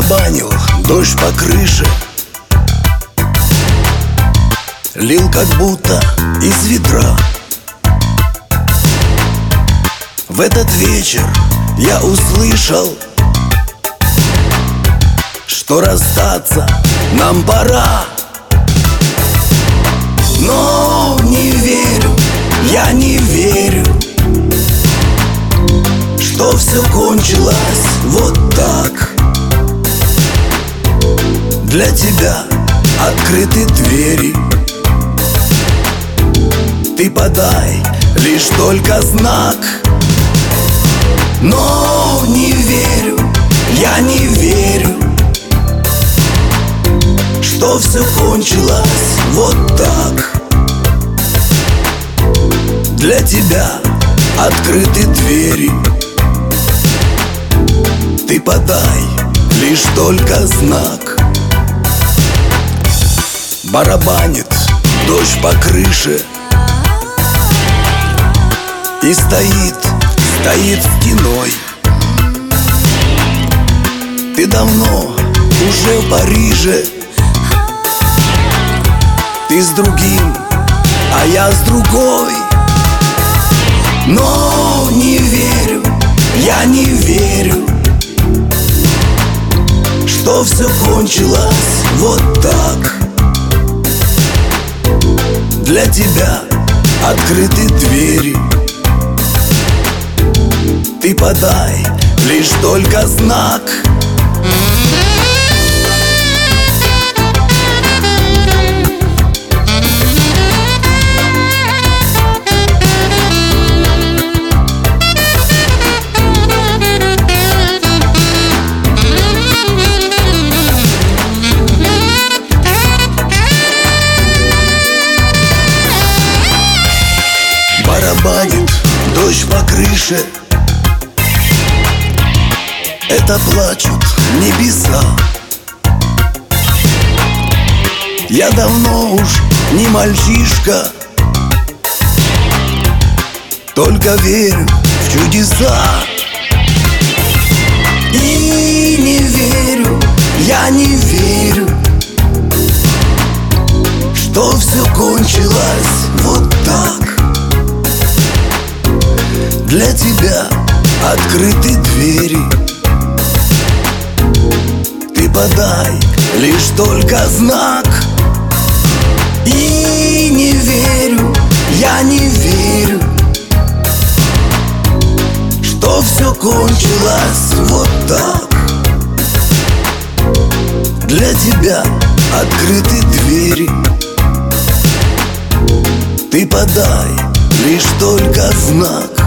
Барабанил дождь по крыше, лил как будто из ведра. В этот вечер я услышал, что расстаться нам пора. Но не верю, я не верю, что все кончилось вот так. Для тебя открыты двери, ты подай лишь только знак. Но не верю, я не верю, что все кончилось вот так. Для тебя открыты двери, ты подай лишь только знак. Барабанит дождь по крыше, и стоит стеной. Ты давно уже в Париже, ты с другим, а я с другой. Но не верю, я не верю, что все кончилось вот так. Для тебя открыты двери, ты подай лишь только знак. Барабанит дождь по крыше, это плачут небеса. Я давно уж не мальчишка, только верю в чудеса. И не верю, я не верю, что все кончилось вот так. Для тебя открыты двери, ты подай лишь только знак. И не верю, я не верю, что все кончилось вот так. Для тебя открыты двери, ты подай лишь только знак.